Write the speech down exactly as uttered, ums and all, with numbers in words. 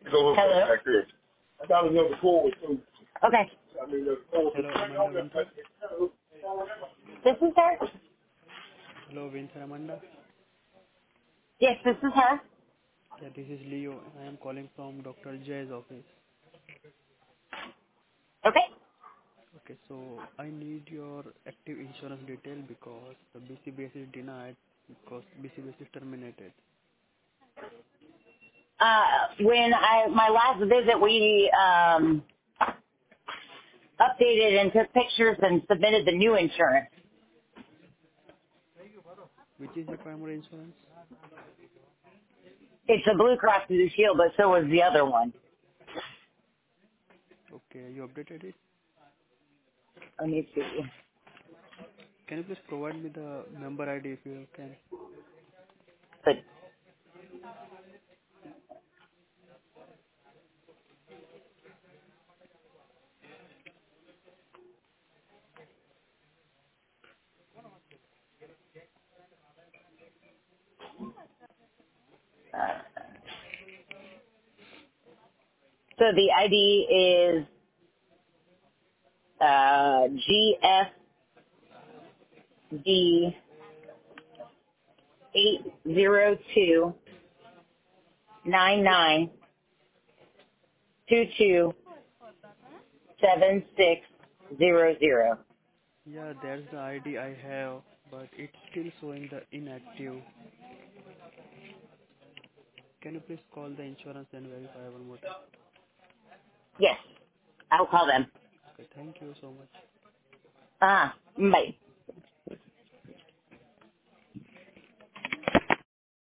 Hello? I got another call too. Okay. I mean, the call for Hello, Amanda Winter. This is her? Hello, Winter Amanda. Yes, this is her. Yeah, this is Leo. I am calling from Doctor Jay's office. Okay. Okay, so I need your active insurance detail because the B C B S is denied because B C B S is terminated. Uh, when I, my last visit, we, um, updated and took pictures and submitted the new insurance. Which is your primary insurance? It's a Blue Cross Blue Shield, but so was the other one. Okay, you updated it. Let me see. Can you please provide me the member I D if you can? But, uh, so the I D is, uh, G F D eight zero two nine nine two two seven six zero zero. Yeah, that's the I D I have, but it's still showing the inactive. Can you please call the insurance and verify one more time? Yes, I'll call them. Okay, thank you so much. Ah, bye.